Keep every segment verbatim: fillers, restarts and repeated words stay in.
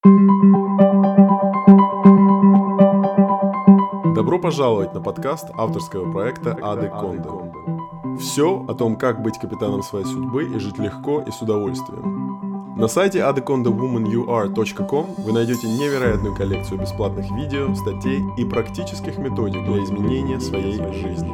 Добро пожаловать на подкаст авторского проекта Ады Кондо. Все о том, как быть капитаном своей судьбы и жить легко и с удовольствием. На сайте ады кондо вумен ю ар точка ком вы найдете невероятную коллекцию бесплатных видео, статей и практических методик для изменения своей жизни.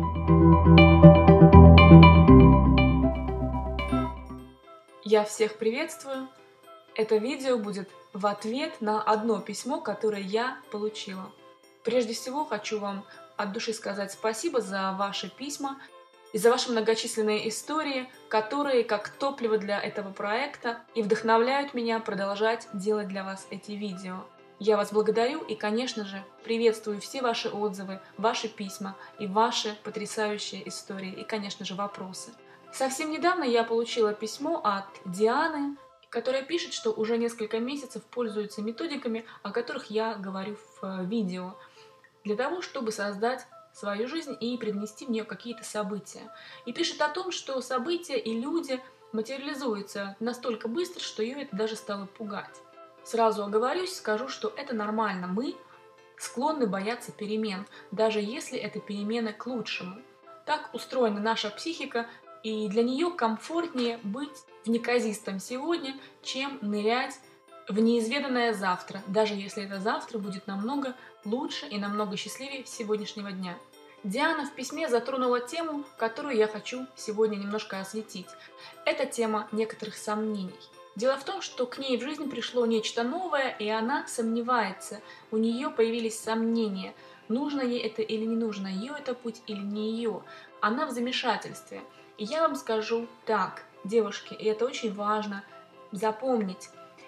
Я всех приветствую. Это видео будет в ответ на одно письмо, которое я получила. Прежде всего, хочу вам от души сказать спасибо за ваши письма и за ваши многочисленные истории, которые как топливо для этого проекта и вдохновляют меня продолжать делать для вас эти видео. Я вас благодарю и, конечно же, приветствую все ваши отзывы, ваши письма и ваши потрясающие истории и, конечно же, вопросы. Совсем недавно я получила письмо от Дианы, которая пишет, что уже несколько месяцев пользуется методиками, о которых я говорю в видео, для того, чтобы создать свою жизнь и привнести в нее какие-то события. И пишет о том, что события и люди материализуются настолько быстро, что ее это даже стало пугать. Сразу оговорюсь, скажу, что это нормально. Мы склонны бояться перемен, даже если это перемены к лучшему. Так устроена наша психика, и для нее комфортнее быть в неказистом сегодня, чем нырять в неизведанное завтра, даже если это завтра будет намного лучше и намного счастливее сегодняшнего дня. Диана в письме затронула тему, которую я хочу сегодня немножко осветить. Это тема некоторых сомнений. Дело в том, что к ней в жизнь пришло нечто новое, и она сомневается. У нее появились сомнения, нужно ей это или не нужно, ее это путь или не ее. Она в замешательстве. И я вам скажу так, девушки, и это очень важно запомнить.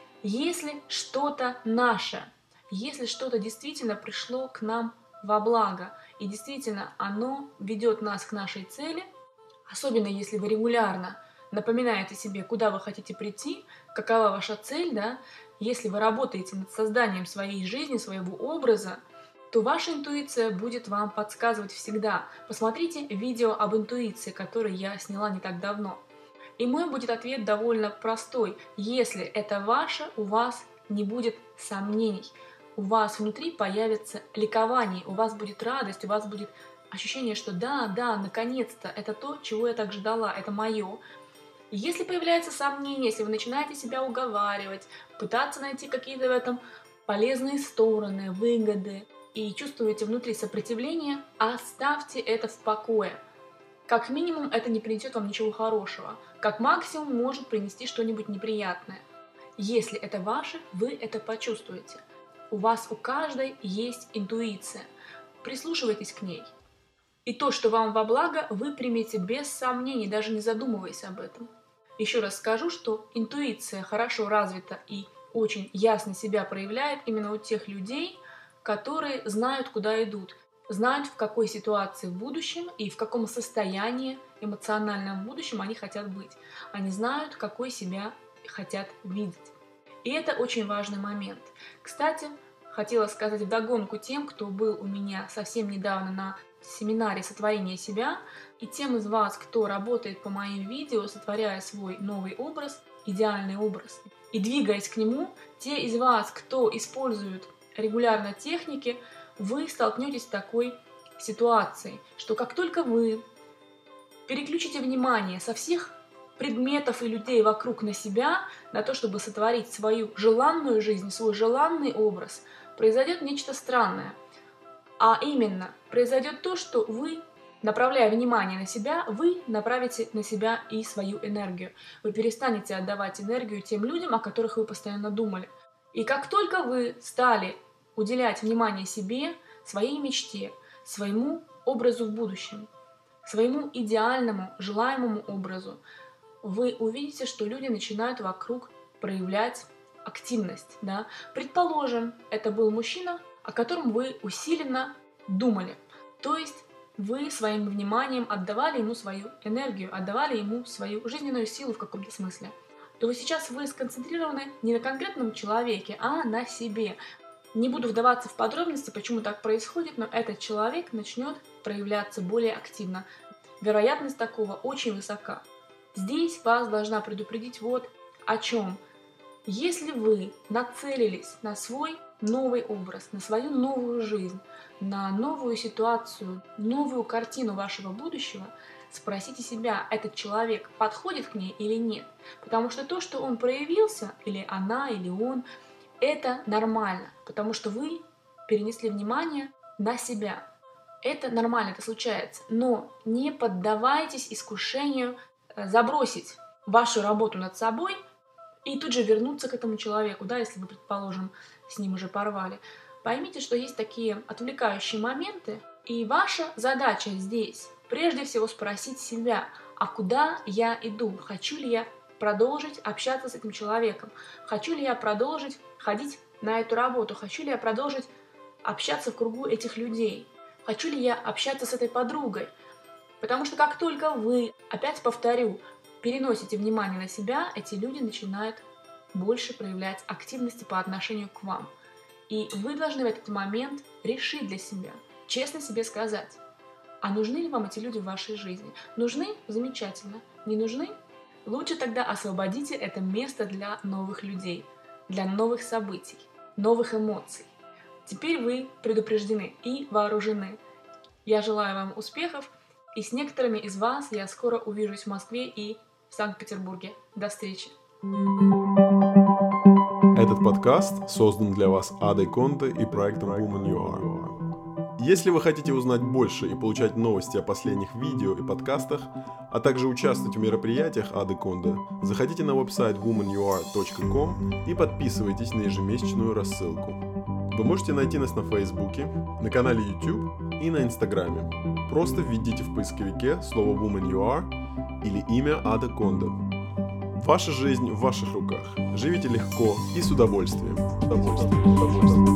Если что-то наше, если что-то действительно пришло к нам во благо, и действительно оно ведет нас к нашей цели, особенно если вы регулярно напоминаете себе, куда вы хотите прийти, какова ваша цель, да, если вы работаете над созданием своей жизни, своего образа, то ваша интуиция будет вам подсказывать всегда. Посмотрите видео об интуиции, которое я сняла не так давно. И мой будет ответ довольно простой. Если это ваше, у вас не будет сомнений. У вас внутри появится ликование, у вас будет радость, у вас будет ощущение, что да, да, наконец-то, это то, чего я так ждала, это мое. Если появляется сомнение, если вы начинаете себя уговаривать, пытаться найти какие-то в этом полезные стороны, выгоды, и чувствуете внутри сопротивление, оставьте это в покое. Как минимум, это не принесет вам ничего хорошего. Как максимум, может принести что-нибудь неприятное. Если это ваше, вы это почувствуете. У вас у каждой есть интуиция. Прислушивайтесь к ней. И то, что вам во благо, вы примете без сомнений, даже не задумываясь об этом. Еще раз скажу, что интуиция хорошо развита и очень ясно себя проявляет именно у тех людей, которые знают, куда идут, знают, в какой ситуации в будущем и в каком состоянии эмоциональном в будущем они хотят быть. Они знают, какой себя хотят видеть. И это очень важный момент. Кстати, хотела сказать вдогонку тем, кто был у меня совсем недавно на семинаре «Сотворение себя», и тем из вас, кто работает по моим видео, сотворяя свой новый образ, идеальный образ, и двигаясь к нему, те из вас, кто использует регулярно техники, вы столкнетесь с такой ситуацией, что как только вы переключите внимание со всех предметов и людей вокруг на себя, на то, чтобы сотворить свою желанную жизнь, свой желанный образ, произойдет нечто странное. А именно, произойдет то, что вы, направляя внимание на себя, вы направите на себя и свою энергию. Вы перестанете отдавать энергию тем людям, о которых вы постоянно думали. И как только вы стали уделять внимание себе, своей мечте, своему образу в будущем, своему идеальному, желаемому образу, вы увидите, что люди начинают вокруг проявлять активность. Да? Предположим, это был мужчина, о котором вы усиленно думали. То есть вы своим вниманием отдавали ему свою энергию, отдавали ему свою жизненную силу в каком-то смысле. То вы сейчас вы сконцентрированы не на конкретном человеке, а на себе. Не буду вдаваться в подробности, почему так происходит, но этот человек начнет проявляться более активно. Вероятность такого очень высока. Здесь вас должна предупредить вот о чем. Если вы нацелились на свой новый образ, на свою новую жизнь, на новую ситуацию, новую картину вашего будущего, спросите себя, этот человек подходит к ней или нет. Потому что то, что он проявился, или она, или он, это нормально, потому что вы перенесли внимание на себя. Это нормально, это случается. Но не поддавайтесь искушению забросить вашу работу над собой и тут же вернуться к этому человеку, да, если вы, предположим, с ним уже порвали. Поймите, что есть такие отвлекающие моменты, и ваша задача здесь прежде всего спросить себя, а куда я иду? Хочу ли я продолжить общаться с этим человеком? Хочу ли я продолжить ходить на эту работу? Хочу ли я продолжить общаться в кругу этих людей? Хочу ли я общаться с этой подругой? Потому что как только вы, опять повторю, переносите внимание на себя, эти люди начинают больше проявлять активности по отношению к вам. И вы должны в этот момент решить для себя, честно себе сказать, а нужны ли вам эти люди в вашей жизни? Нужны? Замечательно. Не нужны? Лучше тогда освободите это место для новых людей, для новых событий, новых эмоций. Теперь вы предупреждены и вооружены. Я желаю вам успехов, и с некоторыми из вас я скоро увижусь в Москве и в Санкт-Петербурге. До встречи! Этот подкаст создан для вас Адой Конде и проектом Woman You Are. Если вы хотите узнать больше и получать новости о последних видео и подкастах, а также участвовать в мероприятиях Ады Конде, заходите на веб-сайт вумен ю ар точка ком и подписывайтесь на ежемесячную рассылку. Вы можете найти нас на Фейсбуке, на канале YouTube и на Инстаграме. Просто введите в поисковике слово Woman You Are или имя Ада Конде. Ваша жизнь в ваших руках. Живите легко и с удовольствием. С удовольствием. С удовольствием.